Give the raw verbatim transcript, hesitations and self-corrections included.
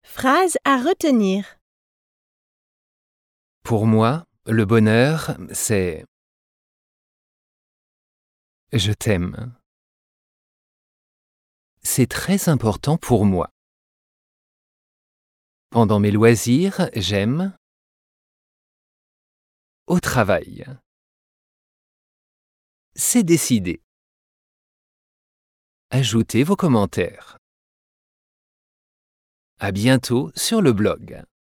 Phrase à retenir. Pour moi, le bonheur, c'est « Je t'aime ». C'est très important pour moi. Pendant mes loisirs, j'aime. Au travail. C'est décidé. Ajoutez vos commentaires. À bientôt sur le blog.